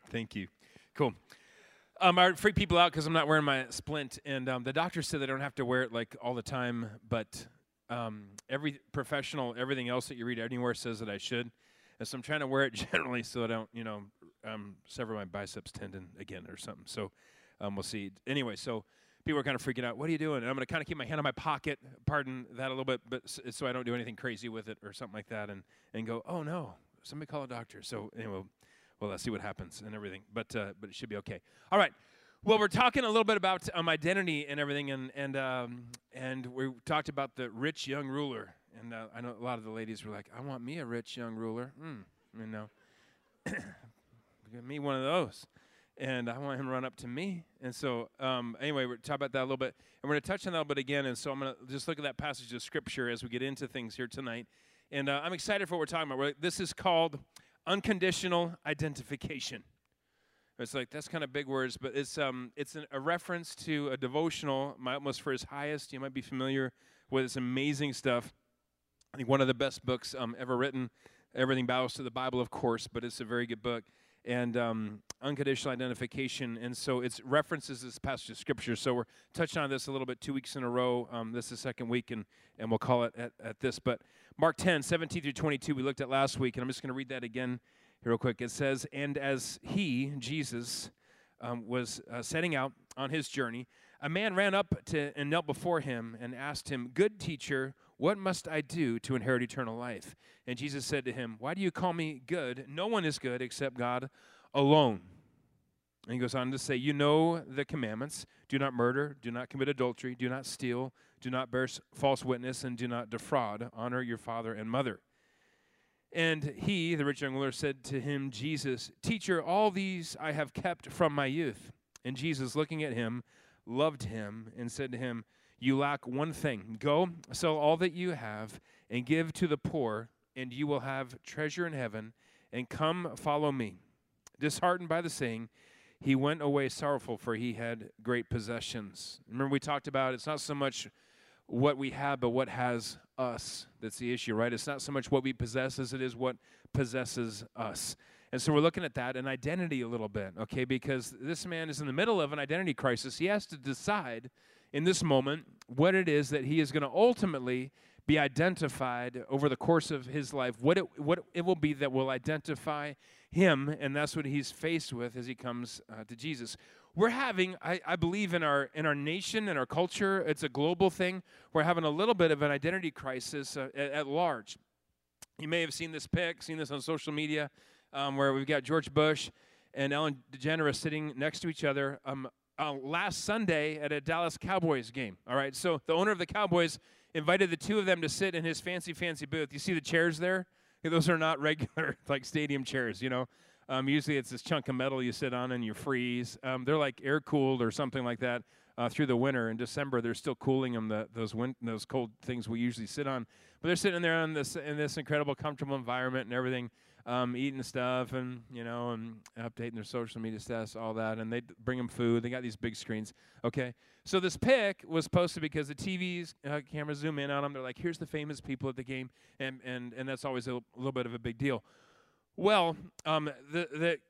Thank you. Cool. I freak people out because I'm not wearing my splint, and the doctor said that I don't have to wear it like all the time, but every professional, everything else that you read anywhere says that I should, and so I'm trying to wear it generally so I don't, sever my biceps tendon again or something. So we'll see. Anyway, so people are kind of freaking out. What are you doing? And I'm going to kind of keep my hand in my pocket, pardon that a little bit, but so I don't do anything crazy with it or something like that, and go, oh no, somebody call a doctor. So anyway. Well, let's see what happens and everything, but it should be okay. All right. Well, we're talking a little bit about identity and everything, and we talked about the rich young ruler. And I know a lot of the ladies were like, "I want me a rich young ruler." Give me one of those, and I want him to run up to me. And so, anyway, we're talking about that a little bit, and we're going to touch on that a little bit again. And so, I'm going to just look at that passage of Scripture as we get into things here tonight. And I'm excited for what we're talking about. This is called unconditional identification. It's like, that's kind of big words, but it's a reference to a devotional, My Utmost for His Highest. You might be familiar with this amazing stuff. I think one of the best books ever written. Everything bows to the Bible, of course, but it's a very good book. And unconditional identification. And so it references this passage of Scripture. So we're touching on this a little bit 2 weeks in a row. This is the second week, and we'll call it at this. But Mark 10, 17 through 22, we looked at last week, and I'm just going to read that again here real quick. It says, "And as he, Jesus, was setting out on his journey, a man ran up to and knelt before him and asked him, 'Good teacher, what must I do to inherit eternal life?' And Jesus said to him, 'Why do you call me good? No one is good except God alone.' And he goes on to say, 'You know the commandments. Do not murder, do not commit adultery, do not steal, do not bear false witness, and do not defraud. Honor your father and mother.' And he, the rich young ruler, said to him, Jesus, 'Teacher, all these I have kept from my youth.' And Jesus, looking at him, loved him and said to him, 'You lack one thing. Go, sell all that you have and give to the poor, and you will have treasure in heaven, and come follow me.' Disheartened by the saying, he went away sorrowful, for he had great possessions." Remember, we talked about it's not so much what we have, but what has us. That's the issue, right? It's not so much what we possess as it is what possesses us. And so we're looking at that and identity a little bit, okay? Because this man is in the middle of an identity crisis. He has to decide in this moment what it is that he is going to ultimately be identified over the course of his life, what it will be that will identify him, and that's what he's faced with as he comes to Jesus. We're having, I believe, in our nation, in our culture, it's a global thing. We're having a little bit of an identity crisis at large. You may have seen this on social media, where we've got George Bush and Ellen DeGeneres sitting next to each other last Sunday at a Dallas Cowboys game. All right, so the owner of the Cowboys invited the two of them to sit in his fancy booth. You see the chairs there? Those are not regular, like, stadium chairs, Usually it's this chunk of metal you sit on and you freeze. They're like air-cooled or something like that through the winter. In December, they're still cooling them, those cold things we usually sit on. But they're sitting there in this incredible, comfortable environment and everything, eating stuff and updating their social media status, all that. And they bring them food. They got these big screens. Okay, so this pic was posted because the TV's cameras zoom in on them. They're like, here's the famous people at the game, and that's always a little bit of a big deal. Well, it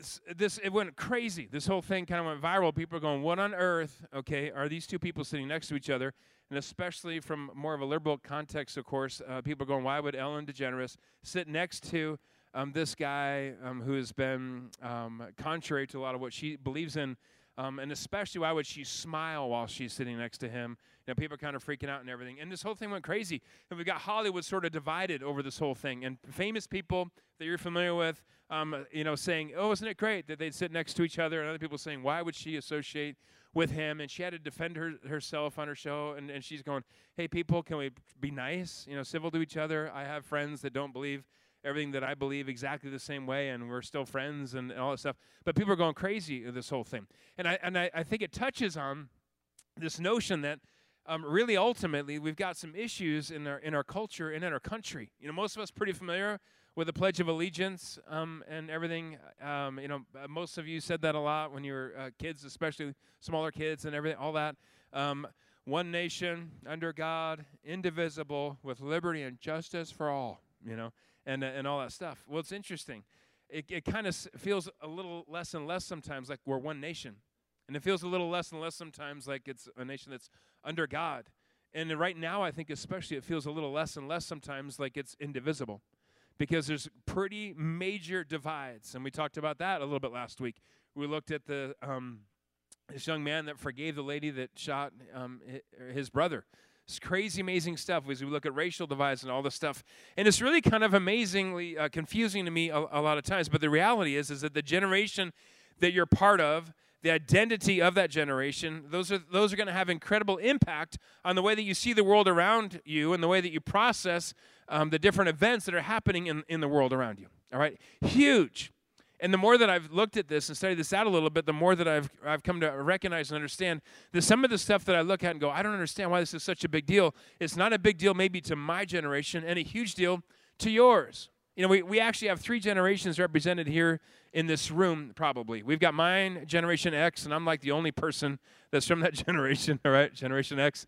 went crazy. This whole thing kind of went viral. People are going, what on earth, okay, are these two people sitting next to each other? And especially from more of a liberal context, of course, people are going, why would Ellen DeGeneres sit next to this guy who has been contrary to a lot of what she believes in? And especially, why would she smile while she's sitting next to him? People are kind of freaking out and everything. And this whole thing went crazy. And we got Hollywood sort of divided over this whole thing. And famous people that you're familiar with, saying, oh, isn't it great that they'd sit next to each other? And other people saying, why would she associate with him? And she had to defend herself on her show. And she's going, hey, people, can we be nice, civil to each other? I have friends that don't believe everything that I believe exactly the same way, and we're still friends and all that stuff. But people are going crazy with this whole thing. And I think it touches on this notion that really ultimately we've got some issues in our culture and in our country. Most of us pretty familiar with the Pledge of Allegiance and everything. Most of you said that a lot when you were kids, especially smaller kids and everything, all that. One nation, under God, indivisible, with liberty and justice for all, and all that stuff. Well, it's interesting. it kind of feels a little less and less sometimes like we're one nation. And it feels a little less and less sometimes like it's a nation that's under God. And right now, I think especially it feels a little less and less sometimes like it's indivisible, because there's pretty major divides. And we talked about that a little bit last week. We looked at this young man that forgave the lady that shot his brother. It's crazy, amazing stuff as we look at racial divides and all this stuff. And it's really kind of amazingly confusing to me a lot of times. But the reality is that the generation that you're part of, the identity of that generation, those are going to have incredible impact on the way that you see the world around you and the way that you process the different events that are happening in the world around you. All right? Huge. And the more that I've looked at this and studied this out a little bit, the more that I've come to recognize and understand that some of the stuff that I look at and go, I don't understand why this is such a big deal. It's not a big deal maybe to my generation and a huge deal to yours. You know, we actually have 3 generations represented here in this room, probably. We've got mine, Generation X, and I'm like the only person that's from that generation, all right, Generation X.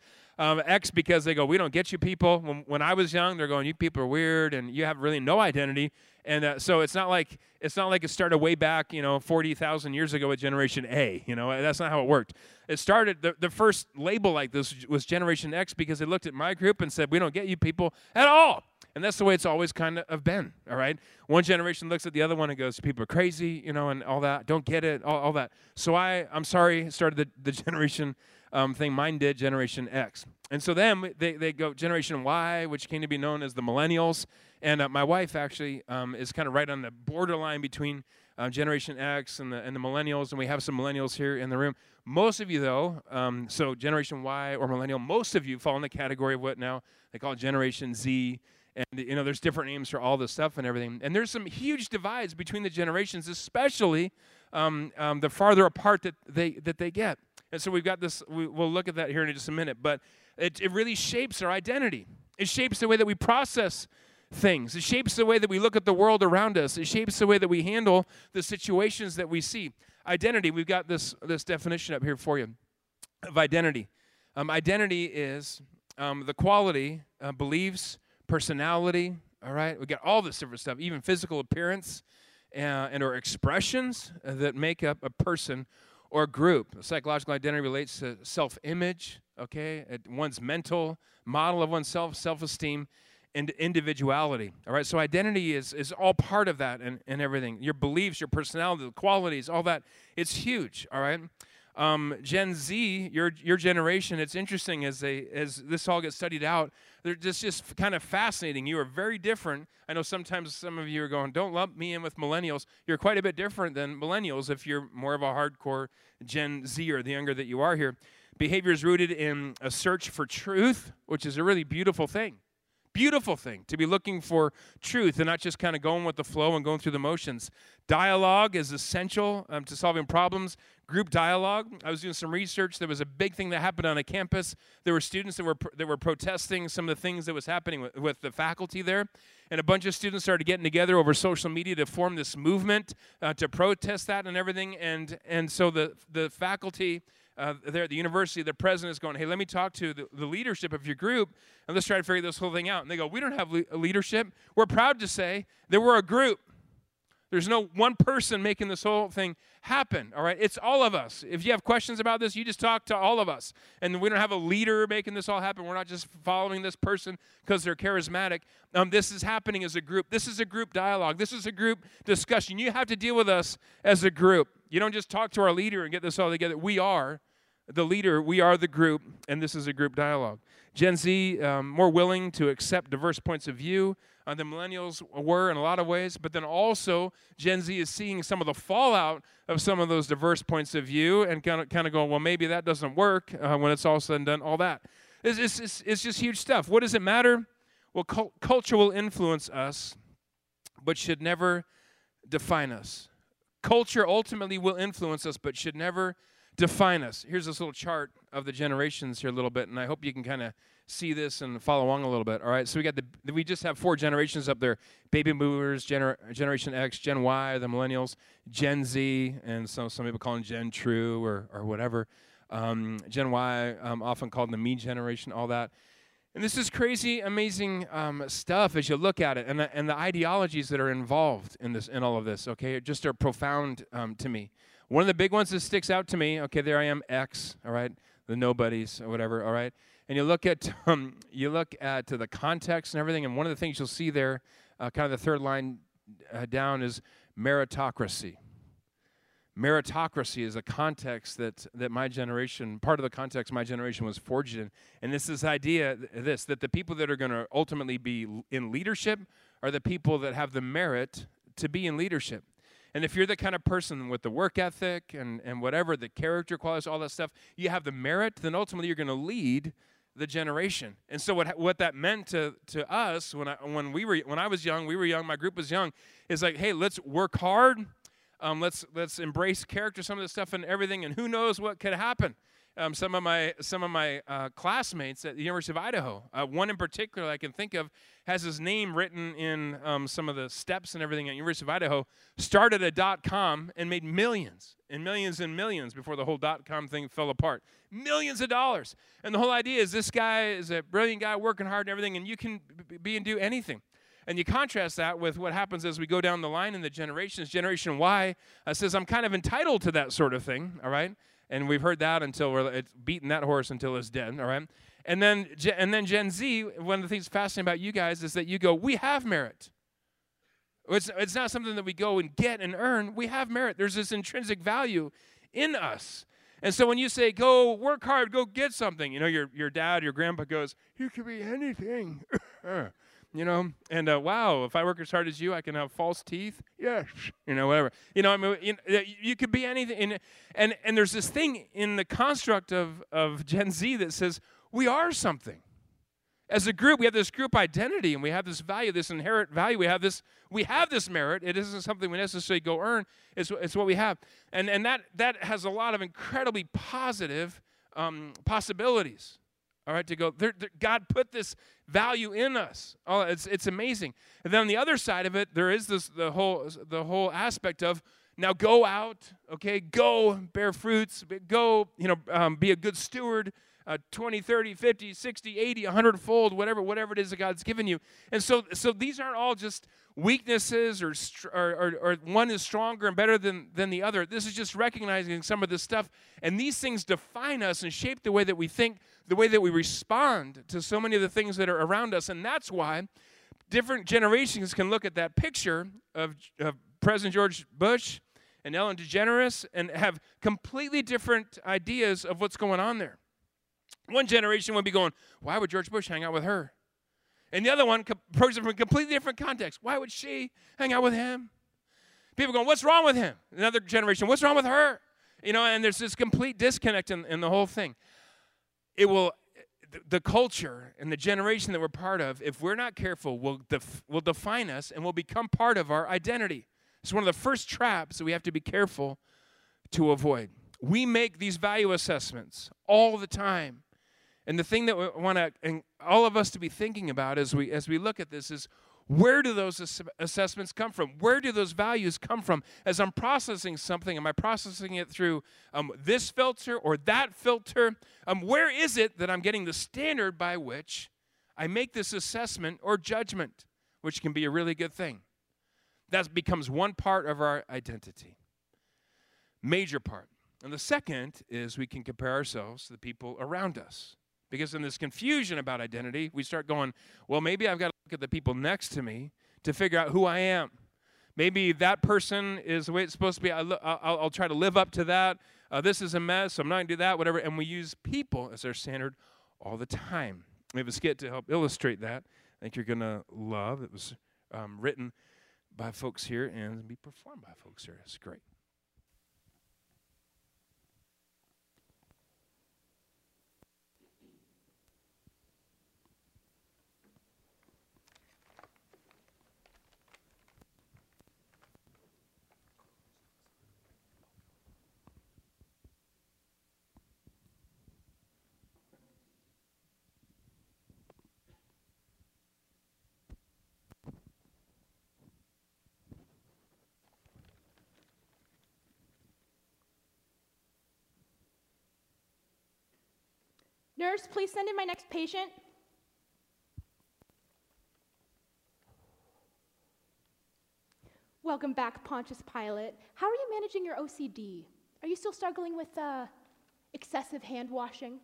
X because they go, we don't get you people. When I was young, they're going, you people are weird, and you have really no identity. And so it's not like it started way back, 40,000 years ago with Generation A. That's not how it worked. It started, the first label like this was Generation X because they looked at my group and said, we don't get you people at all. And that's the way it's always kind of been, all right? One generation looks at the other one and goes, people are crazy, and all that. Don't get it, all that. So I'm sorry, started the generation thing. Mine did, Generation X. And so then they go Generation Y, which came to be known as the millennials. And my wife actually is kind of right on the borderline between Generation X and the millennials. And we have some millennials here in the room. Most of you, though, so Generation Y or millennial, most of you fall in the category of what now they call Generation Z. And, there's different names for all this stuff and everything. And there's some huge divides between the generations, especially the farther apart that they get. And so we've got this, we'll look at that here in just a minute. But it really shapes our identity. It shapes the way that we process things. It shapes the way that we look at the world around us. It shapes the way that we handle the situations that we see. Identity, we've got this definition up here for you of identity. Identity is the quality, beliefs, personality, all right? We got all this different stuff, even physical appearance and or expressions that make up a person or group. Psychological identity relates to self-image, okay? One's mental model of oneself, self-esteem, and individuality, all right? So identity is all part of that and everything. Your beliefs, your personality, the qualities, all that. It's huge, all right? Gen Z, your generation, it's interesting as this all gets studied out, they're just kind of fascinating. You are very different. I know sometimes some of you are going, don't lump me in with millennials. You're quite a bit different than millennials if you're more of a hardcore Gen Z or the younger that you are here. Behavior is rooted in a search for truth, which is a really beautiful thing. Beautiful thing to be looking for truth and not just kind of going with the flow and going through the motions. Dialogue is essential to solving problems. Group dialogue. I was doing some research. There was a big thing that happened on a campus. There were students that were protesting some of the things that was happening with the faculty there. And a bunch of students started getting together over social media to form this movement to protest that and everything. And so the faculty there at the university, the president is going, hey, let me talk to the leadership of your group, and let's try to figure this whole thing out. And they go, we don't have leadership. We're proud to say that we're a group. There's no one person making this whole thing happen, all right? It's all of us. If you have questions about this, you just talk to all of us. And we don't have a leader making this all happen. We're not just following this person because they're charismatic. This is happening as a group. This is a group dialogue. This is a group discussion. You have to deal with us as a group. You don't just talk to our leader and get this all together. We are the leader. We are the group, and this is a group dialogue. Gen Z, more willing to accept diverse points of view than millennials were in a lot of ways, but then also Gen Z is seeing some of the fallout of some of those diverse points of view and kind of going, well, maybe that doesn't work when it's all said and done, all that. It's just huge stuff. What does it matter? Well, culture will influence us, but should never define us. Culture ultimately will influence us, but should never define us. Here's this little chart of the generations here a little bit, and I hope you can kind of see this and follow along a little bit. All right, so we just have 4 generations up there: baby boomers, Generation X, Gen Y, the millennials, Gen Z, and some people call them Gen True or whatever. Gen Y, often called the me generation, all that. And this is crazy, amazing stuff as you look at it, and the ideologies that are involved in this, in all of this. Okay, just are profound to me. One of the big ones that sticks out to me. Okay, there I am, X. All right, the nobodies or whatever. All right, and you look at the context and everything, and one of the things you'll see there, kind of the third line down, is meritocracy. Meritocracy is a context that my generation, part of the context my generation was forged in. And this idea, that the people that are going to ultimately be in leadership are the people that have the merit to be in leadership. And if you're the kind of person with the work ethic and whatever, the character qualities, all that stuff, you have the merit, then ultimately you're going to lead the generation. And so what that meant to us when I was young, we were young, my group was young, is like, hey, let's work hard. Let's embrace character, some of this stuff and everything, and who knows what could happen. Some of my classmates at the University of Idaho, one in particular I can think of, has his name written in some of the steps and everything at University of Idaho, started a .com and made millions and millions and millions before the whole .com thing fell apart. Millions of dollars. And the whole idea is this guy is a brilliant guy working hard and everything, and you can be and do anything. And you contrast that with what happens as we go down the line in the generations. Generation Y says, I'm kind of entitled to that sort of thing, all right? And we've heard that until it's beaten that horse until it's dead, all right? And then Gen Z, one of the things fascinating about you guys is that you go, we have merit. It's not something that we go and get and earn. We have merit. There's this intrinsic value in us. And so when you say, go work hard, go get something, your dad, your grandpa goes, you could be anything. And wow, if I work as hard as you, I can have false teeth. Yes, whatever. You could be anything. And there's this thing in the construct of Gen Z that says we are something. As a group, we have this group identity, and we have this value, this inherent value. We have this merit. It isn't something we necessarily go earn. It's what we have, and that has a lot of incredibly positive possibilities. All right, to go, God put this value in us. Oh, it's amazing. And then on the other side of it, there is the whole aspect of now go out, okay, go bear fruits, go, be a good steward, 20, 30, 50, 60, 80, 100-fold, whatever it is that God's given you. And so these aren't all just weaknesses or one is stronger and better than the other. This is just recognizing some of this stuff. And these things define us and shape the way that we think, the way that we respond to so many of the things that are around us. And that's why different generations can look at that picture of President George Bush and Ellen DeGeneres and have completely different ideas of what's going on there. One generation would be going, why would George Bush hang out with her? And the other one approaches it from a completely different context. Why would she hang out with him? People going, what's wrong with him? Another generation, what's wrong with her? And there's this complete disconnect in the whole thing. The culture and the generation that we're part of, if we're not careful, will define us and will become part of our identity. It's one of the first traps that we have to be careful to avoid. We make these value assessments all the time. And the thing that we want all of us to be thinking about as we look at this is, where do those assessments come from? Where do those values come from? As I'm processing something, am I processing it through this filter or that filter? Where is it that I'm getting the standard by which I make this assessment or judgment, which can be a really good thing? That becomes one part of our identity, major part. And the second is we can compare ourselves to the people around us. Because in this confusion about identity, we start going, well, maybe I've got to look at the people next to me to figure out who I am. Maybe that person is the way it's supposed to be. I'll try to live up to that. This is a mess, so I'm not going to do that, whatever. And we use people as our standard all the time. We have a skit to help illustrate that. I think you're going to love. It was written by folks here and be performed by folks here. It's great. Nurse, please send in my next patient. Welcome back, Pontius Pilate. How are you managing your OCD? Are you still struggling with excessive hand washing?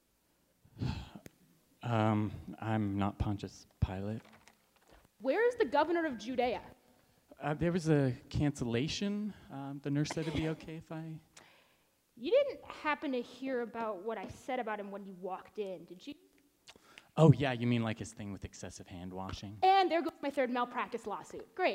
I'm not Pontius Pilate. Where is the governor of Judea? There was a cancellation. The nurse said it'd be okay if I... You didn't happen to hear about what I said about him when you walked in, did you? Oh, yeah, you mean like his thing with excessive hand washing? And there goes my third malpractice lawsuit. Great.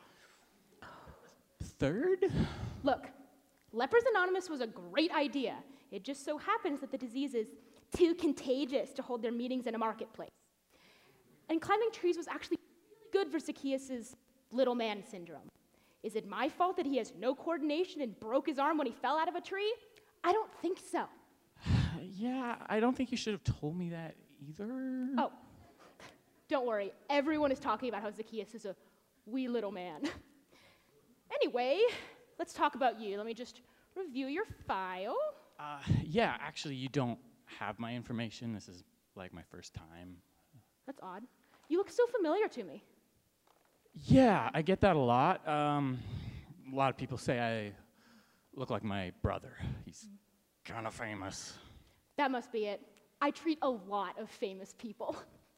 Third? Look, Lepers Anonymous was a great idea. It just so happens that the disease is too contagious to hold their meetings in a marketplace. And climbing trees was actually really good for Zacchaeus' little man syndrome. Is it my fault that he has no coordination and broke his arm when he fell out of a tree? I don't think so. Yeah, I don't think you should have told me that either. Oh, don't worry. Everyone is talking about how Zacchaeus is a wee little man. Anyway, let's talk about you. Let me just review your file. Yeah, actually, you don't have my information. This is like my first time. That's odd. You look so familiar to me. Yeah, I get that a lot. A lot of people say I look like my brother. He's kind of famous. That must be it. I treat a lot of famous people.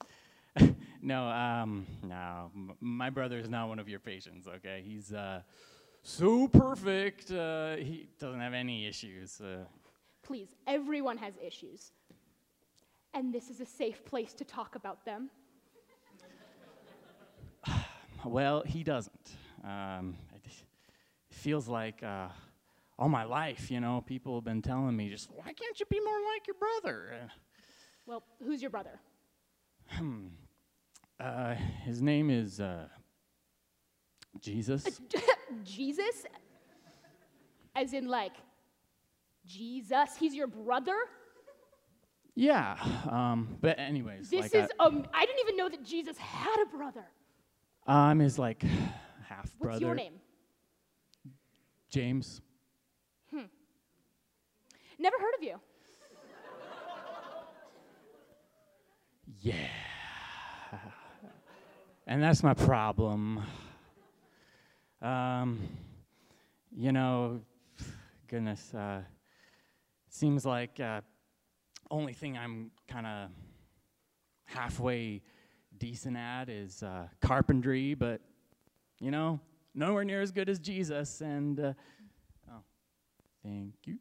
No, my brother is not one of your patients, okay? He's so perfect, he doesn't have any issues. Please, everyone has issues. And this is a safe place to talk about them. Well, he doesn't. It feels like all my life, people have been telling me, just, why can't you be more like your brother? Well, who's your brother? His name is Jesus. Jesus? As in, like, Jesus? He's your brother? Yeah, but anyways. I didn't even know that Jesus had a brother. I'm his, half-brother. What's your name? James. Never heard of you. Yeah. And that's my problem. Goodness, seems like only thing I'm kind of halfway decent at is carpentry, but, nowhere near as good as Jesus, and, thank you.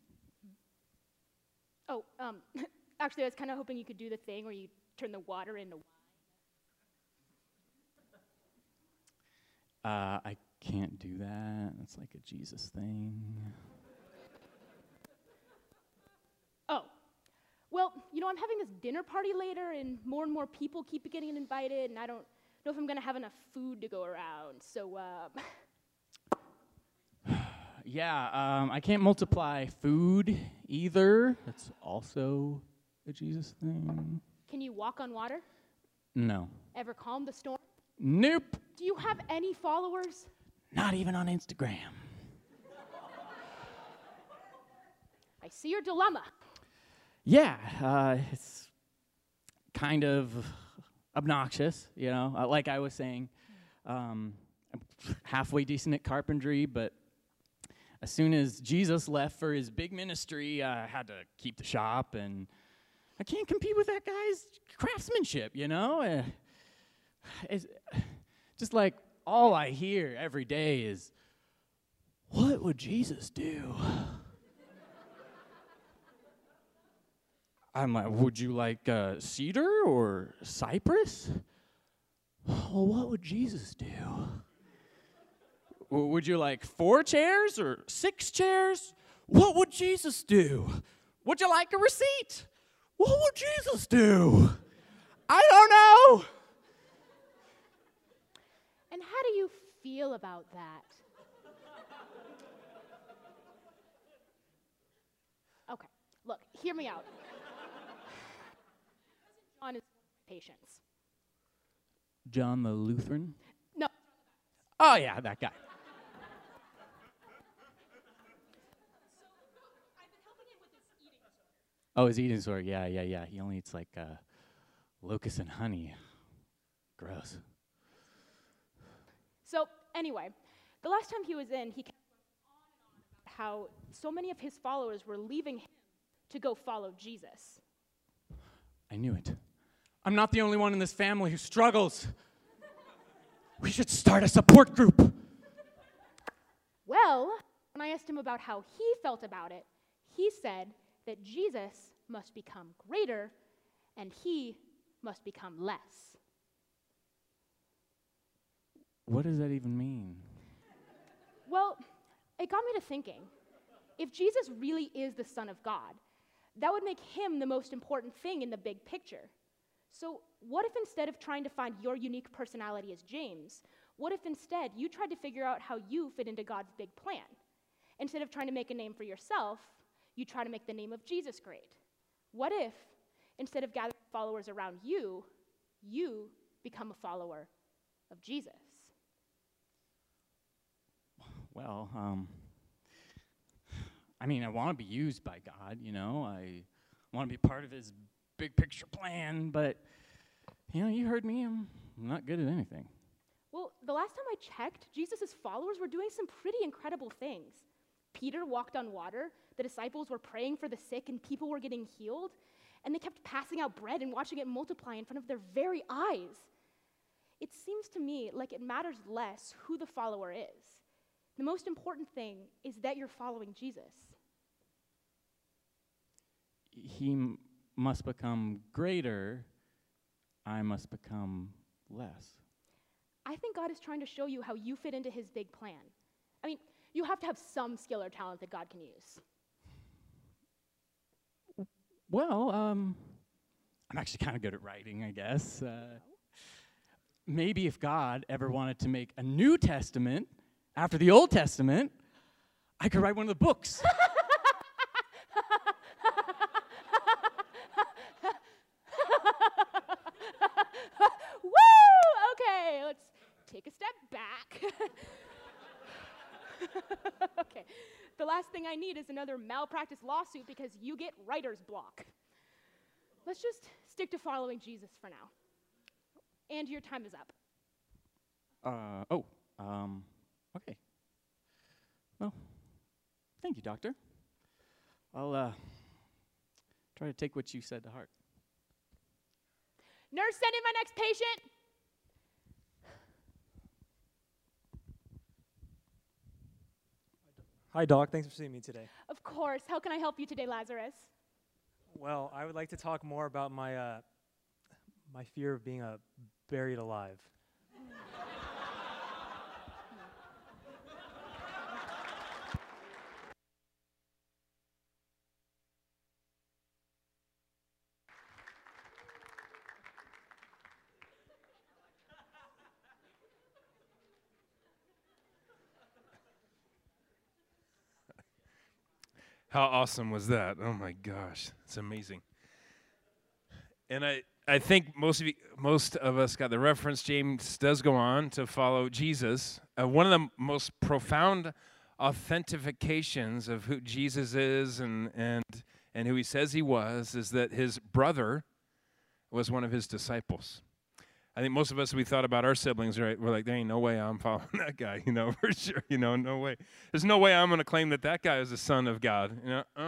Oh, actually, I was kind of hoping you could do the thing where you turn the water into wine. I can't do that. It's like a Jesus thing. Oh, well, I'm having this dinner party later, and more people keep getting invited, and I don't know if I'm going to have enough food to go around, so, Yeah, I can't multiply food either. That's also a Jesus thing. Can you walk on water? No. Ever calm the storm? Nope. Do you have any followers? Not even on Instagram. I see your dilemma. Yeah, it's kind of obnoxious, like I was saying. I'm halfway decent at carpentry, but as soon as Jesus left for his big ministry, I had to keep the shop, and I can't compete with that guy's craftsmanship, It's just like all I hear every day is, what would Jesus do? I'm like, would you like cedar or cypress? Well, what would Jesus do? Would you like 4 chairs or 6 chairs? What would Jesus do? Would you like a receipt? What would Jesus do? I don't know. And how do you feel about that? Okay, look, hear me out. John is patience. John the Lutheran? No. Oh, yeah, that guy. I've been helping him with his eating disorder. Oh, his eating disorder. Yeah. He only eats like locusts and honey. Gross. So, anyway, The last time he was in, he kept going on and on about how so many of his followers were leaving him to go follow Jesus. I knew it. I'm not the only one in this family who struggles. We should start a support group. Well, when I asked him about how he felt about it, he said that Jesus must become greater and he must become less. What does that even mean? Well, it got me to thinking. If Jesus really is the Son of God, that would make him the most important thing in the big picture. So what if instead of trying to find your unique personality as James, what if instead you tried to figure out how you fit into God's big plan? Instead of trying to make a name for yourself, you try to make the name of Jesus great. What if, instead of gathering followers around you, you become a follower of Jesus? Well, I mean, I want to be used by God, you know. I want to be part of his big picture plan, but, you know, you heard me, I'm not good at anything. Well, the last time I checked, Jesus' followers were doing some pretty incredible things. Peter walked on water, the disciples were praying for the sick, and people were getting healed, and they kept passing out bread and watching it multiply in front of their very eyes. It seems to me like it matters less who the follower is. The most important thing is that you're following Jesus. He must become greater, I must become less. I think God is trying to show you how you fit into his big plan. I mean, you have to have some skill or talent that God can use. Well, I'm actually kind of good at writing, I guess. Maybe if God ever wanted to make a New Testament after the Old Testament, I could write one of the books. Woo! Okay, let's take a step back. Okay, the last thing I need is another malpractice lawsuit because you get writer's block. Let's just stick to following Jesus for now. And your time is up. Okay. Well, thank you, doctor. I'll try to take what you said to heart. Nurse, send in my next patient. Hi, Doc. Thanks for seeing me today. Of course. How can I help you today, Lazarus? Well, I would like to talk more about my fear of being buried alive. How awesome was that? Oh my gosh, it's amazing. And I think most of us got the reference. James does go on to follow Jesus. One of the most profound authentications of who Jesus is and who he says he was is that his brother was one of his disciples. I think most of us, we thought about our siblings, right? We're like, there ain't no way I'm following that guy, for sure, no way. There's no way I'm going to claim that guy is the son of God,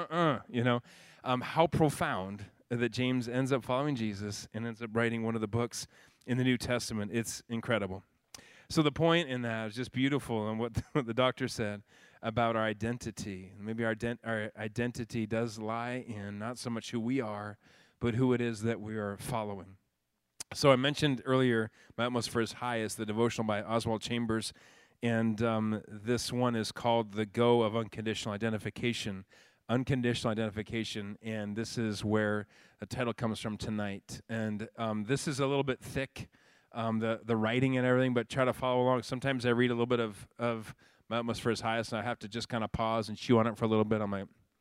how profound that James ends up following Jesus and ends up writing one of the books in the New Testament. It's incredible. So the point in that is just beautiful, and what the doctor said about our identity. Maybe our identity does lie in not so much who we are, but who it is that we are following. So I mentioned earlier, My Utmost for His Highest, the devotional by Oswald Chambers, and this one is called The Go of Unconditional Identification. Unconditional identification, and this is where the title comes from tonight. And this is a little bit thick, the writing and everything, but try to follow along. Sometimes I read a little bit of My Utmost for His Highest, and I have to just kind of pause and chew on it for a little bit. I'm like,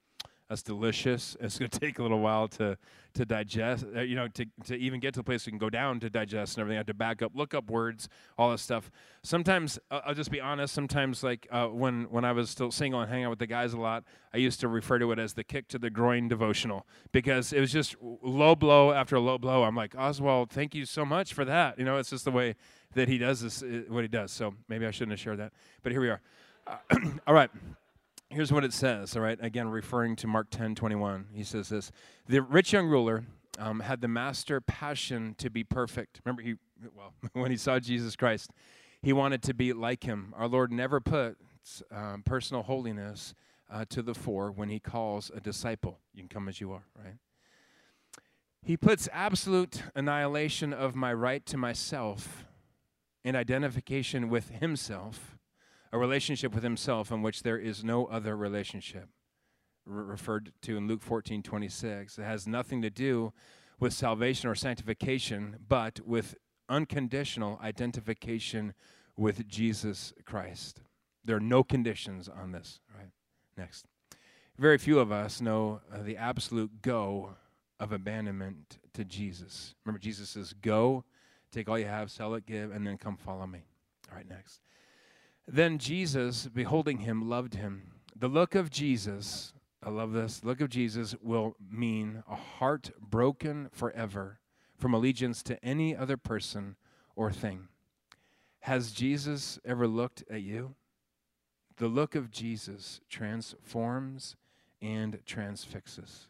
That's delicious. It's going to take a little while to digest, to even get to the place we can go down to digest and everything. I have to back up, look up words, all this stuff. Sometimes, I'll just be honest, sometimes like when I was still single and hanging out with the guys a lot, I used to refer to it as the kick to the groin devotional because it was just low blow after low blow. I'm like, Oswald, thank you so much for that. It's just the way that he does this, what he does. So maybe I shouldn't have shared that. But here we are. All right. Here's what it says, all right? Again, referring to Mark 10:21, he says this. The rich young ruler had the master passion to be perfect. Remember, when he saw Jesus Christ, he wanted to be like him. Our Lord never put personal holiness to the fore when he calls a disciple. You can come as you are, right? He puts absolute annihilation of my right to myself in identification with himself, a relationship with himself in which there is no other relationship, referred to in Luke 14:26. It has nothing to do with salvation or sanctification, but with unconditional identification with Jesus Christ. There are no conditions on this, right? Next. Very few of us know the absolute go of abandonment to Jesus. Remember, Jesus says, go, take all you have, sell it, give, and then come follow me. All right, next. Then Jesus, beholding him, loved him. The look of Jesus, I love this, the look of Jesus will mean a heart broken forever from allegiance to any other person or thing. Has Jesus ever looked at you? The look of Jesus transforms and transfixes.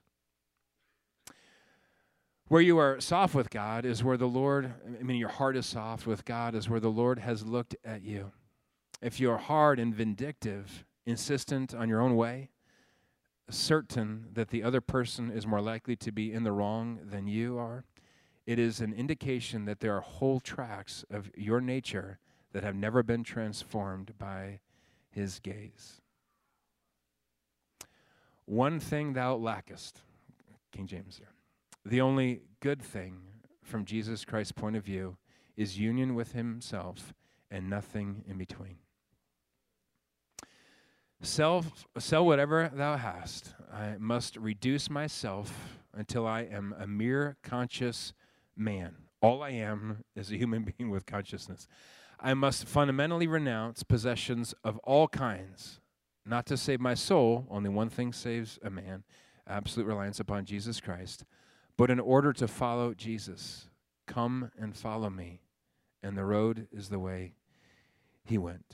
Where you are soft with God is where the Lord, your heart is soft with God, is where the Lord has looked at you. If you are hard and vindictive, insistent on your own way, certain that the other person is more likely to be in the wrong than you are, it is an indication that there are whole tracts of your nature that have never been transformed by his gaze. One thing thou lackest, King James here. The only good thing from Jesus Christ's point of view is union with himself and nothing in between. Sell whatever thou hast. I must reduce myself until I am a mere conscious man. All I am is a human being with consciousness. I must fundamentally renounce possessions of all kinds, not to save my soul. Only one thing saves a man, absolute reliance upon Jesus Christ. But in order to follow Jesus, come and follow me. And the road is the way he went.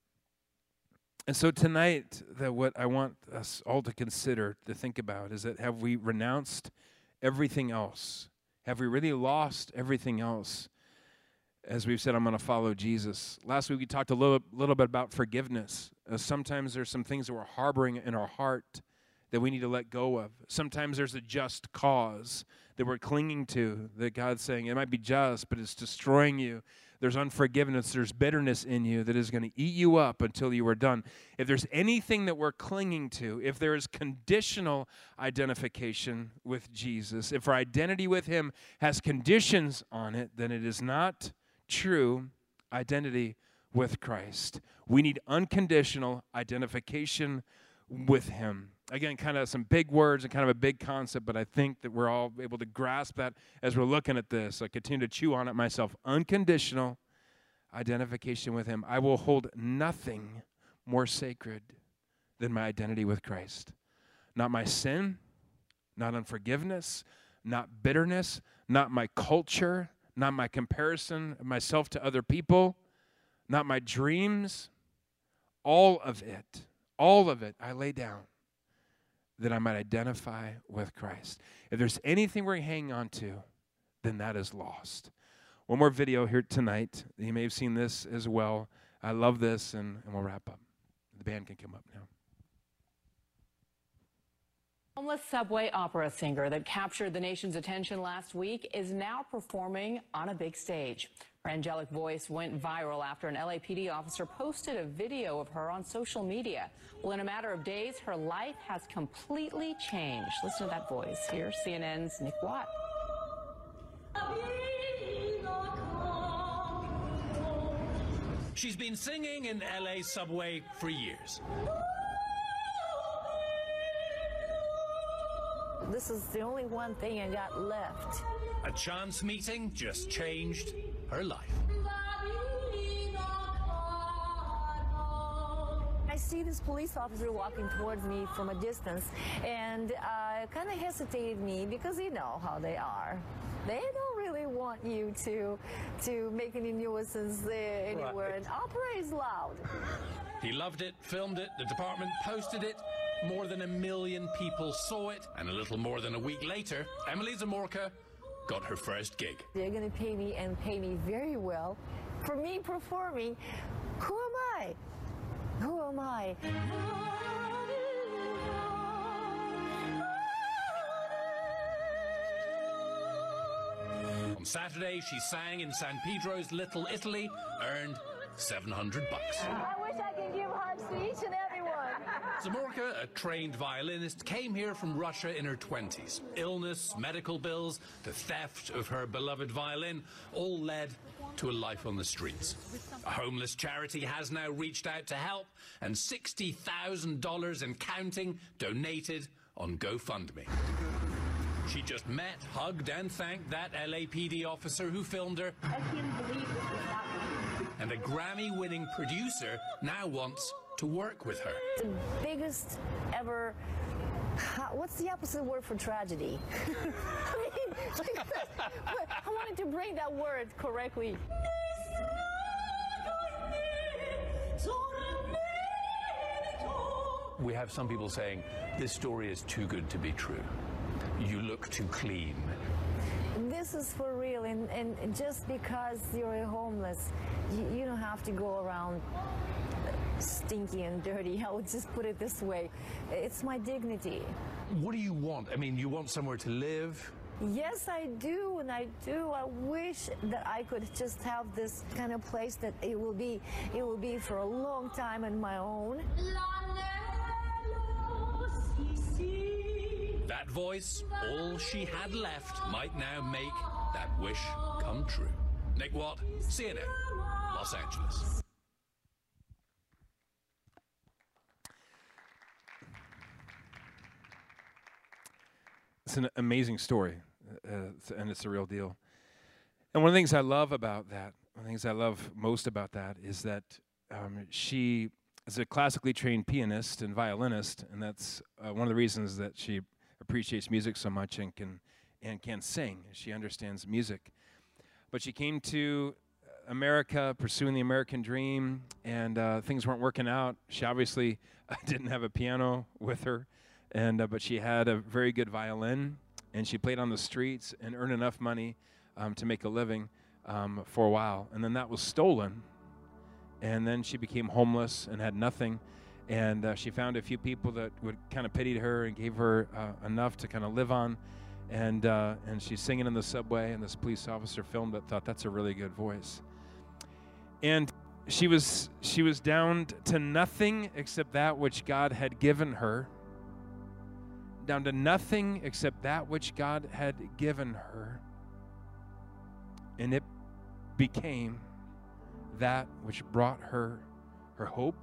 And so tonight, what I want us all to consider, to think about, is that have we renounced everything else? Have we really lost everything else? As we've said, I'm going to follow Jesus. Last week we talked a little bit about forgiveness. Sometimes there's some things that we're harboring in our heart that we need to let go of. Sometimes there's a just cause that we're clinging to, that God's saying, it might be just, but it's destroying you. There's unforgiveness, there's bitterness in you that is going to eat you up until you are done. If there's anything that we're clinging to, if there is conditional identification with Jesus, if our identity with him has conditions on it, then it is not true identity with Christ. We need unconditional identification with him. Again, kind of some big words and kind of a big concept, but I think that we're all able to grasp that as we're looking at this. I continue to chew on it myself. Unconditional identification with him. I will hold nothing more sacred than my identity with Christ. Not my sin, not unforgiveness, not bitterness, not my culture, not my comparison of myself to other people, not my dreams. All of it I lay down that I might identify with Christ. If there's anything we're hanging on to, then that is lost. One more video here tonight. You may have seen this as well. I love this, and we'll wrap up. The band can come up now. Homeless subway opera singer that captured the nation's attention last week is now performing on a big stage. Her angelic voice went viral after an LAPD officer posted a video of her on social media. Well, in a matter of days, her life has completely changed. Listen to that voice. Here's CNN's Nick Watt. She's been singing in LA subway for years. this is the only one thing I got left. A chance meeting just changed her life. I see this police officer walking towards me from a distance, and kind of hesitated me because you know how they are. They don't really want you to make any nuisance anywhere, and opera is loud. He loved it, filmed it, the department posted it. More than 1 million people saw it, and a little more than a week later, Emily Zamorka got her first gig. They're going to pay me, and pay me very well, for me performing. Who am I? Who am I? On Saturday, she sang in San Pedro's Little Italy, earned $700. I wish I could give hugs to each and every one. Zamorka, a trained violinist, came here from Russia in her 20s. Illness, medical bills, the theft of her beloved violin, all led to a life on the streets. A homeless charity has now reached out to help, and $60,000 and counting donated on GoFundMe. She just met, hugged, and thanked that LAPD officer who filmed her. I can't believe this is happening. And a Grammy-winning producer now wants to work with her. The biggest ever, what's the opposite word for tragedy? I wanted to bring that word correctly. We have some people saying, this story is too good to be true. You look too clean. This is for real, and just because you're homeless, you don't have to go around stinky and dirty. I would just put it this way. It's my dignity. What do you want? I mean, you want somewhere to live? Yes, I do, and I do. I wish that I could just have this kind of place that it will be for a long time on my own. That voice, all she had left, might now make that wish come true. Nick Watt, CNN, Los Angeles. It's an amazing story, and it's a real deal. And one of the things I love about that, one of the things I love most about that is that she is a classically trained pianist and violinist, and that's one of the reasons that she appreciates music so much and can sing. She understands music. But she came to America pursuing the American dream, and things weren't working out. She obviously didn't have a piano with her, and but she had a very good violin, and she played on the streets and earned enough money to make a living for a while. And then that was stolen, and then she became homeless and had nothing. And she found a few people that would kind of pitied her and gave her enough to kind of live on. And she's singing in the subway, and this police officer filmed it, thought that's a really good voice. And she was down to nothing except that which God had given her. Down to nothing except that which God had given her. And it became that which brought her hope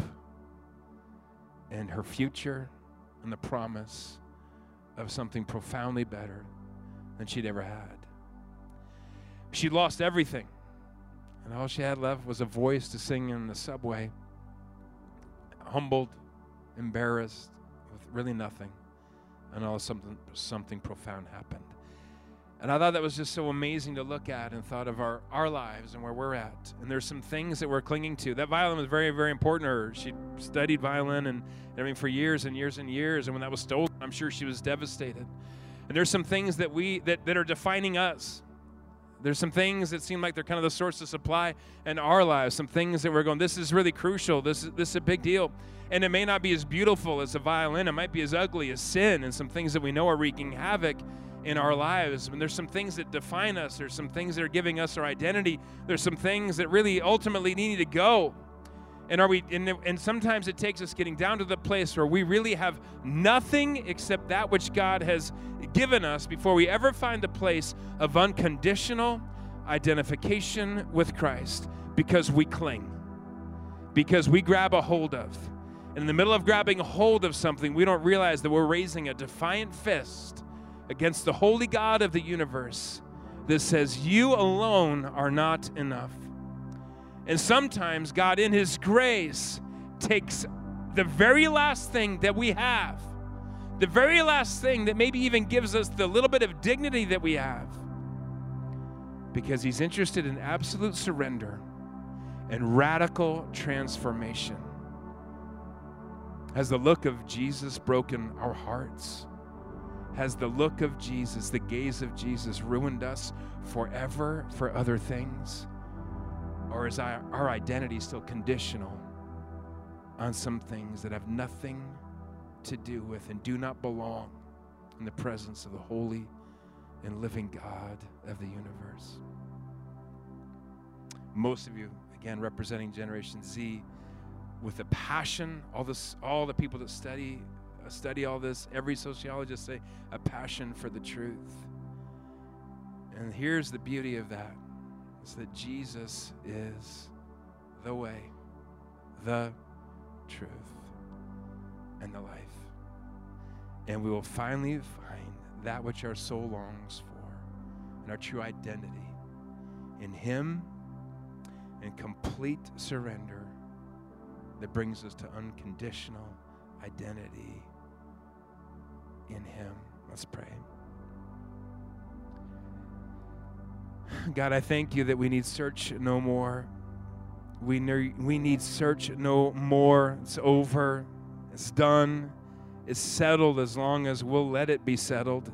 and her future and the promise of something profoundly better than she'd ever had. She'd lost everything, and all she had left was a voice to sing in the subway, humbled, embarrassed, with really nothing, and all of a sudden something profound happened. And I thought that was just so amazing to look at, and thought of our lives and where we're at. And there's some things that we're clinging to. That violin was very, very important to her. She studied violin and everything for years and years and years. And when that was stolen, I'm sure she was devastated. And there's some things that that are defining us. There's some things that seem like they're kind of the source of supply in our lives. Some things that we're going, this is really crucial. This is a big deal. And it may not be as beautiful as a violin. It might be as ugly as sin, and some things that we know are wreaking havoc in our lives. And there's some things that define us. There's some things that are giving us our identity. There's some things that really ultimately need to go. And and sometimes it takes us getting down to the place where we really have nothing except that which God has given us before we ever find the place of unconditional identification with Christ, because we cling, because we grab a hold of. And in the middle of grabbing a hold of something, we don't realize that we're raising a defiant fist against the holy God of the universe that says you alone are not enough. And sometimes God, in His grace, takes the very last thing that we have, the very last thing that maybe even gives us the little bit of dignity that we have, because He's interested in absolute surrender and radical transformation. Has the look of Jesus broken our hearts? Has the look of Jesus, the gaze of Jesus, ruined us forever for other things? Or is our identity still conditional on some things that have nothing to do with and do not belong in the presence of the holy and living God of the universe? Most of you, again, representing Generation Z, with a passion, all the people that study all this, every sociologist say a passion for the truth. And here's the beauty of that, is that Jesus is the way, the truth, and the life. And we will finally find that which our soul longs for, and our true identity in Him, and complete surrender that brings us to unconditional identity in Him. Let's pray. God, I thank You that we need search no more. We need search no more. It's over. It's done. It's settled as long as we'll let it be settled.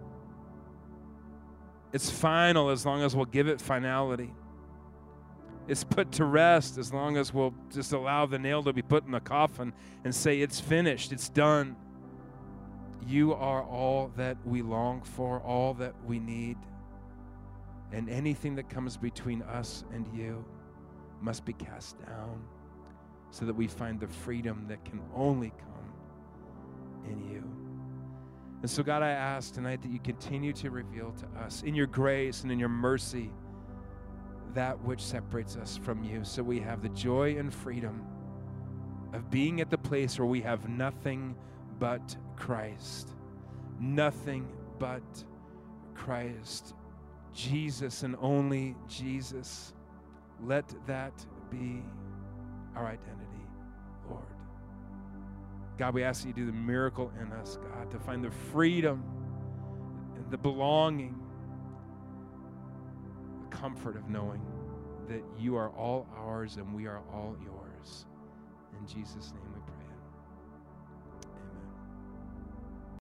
It's final as long as we'll give it finality. It's put to rest as long as we'll just allow the nail to be put in the coffin and say it's finished, it's done. You are all that we long for, all that we need. And anything that comes between us and You must be cast down so that we find the freedom that can only come in You. And so, God, I ask tonight that You continue to reveal to us in Your grace and in Your mercy that which separates us from You, so we have the joy and freedom of being at the place where we have nothing but Christ. Nothing but Christ. Jesus and only Jesus. Let that be our identity, Lord. God, we ask that You do the miracle in us, God, to find the freedom and the belonging, the comfort of knowing that You are all ours and we are all Yours. In Jesus' name we pray.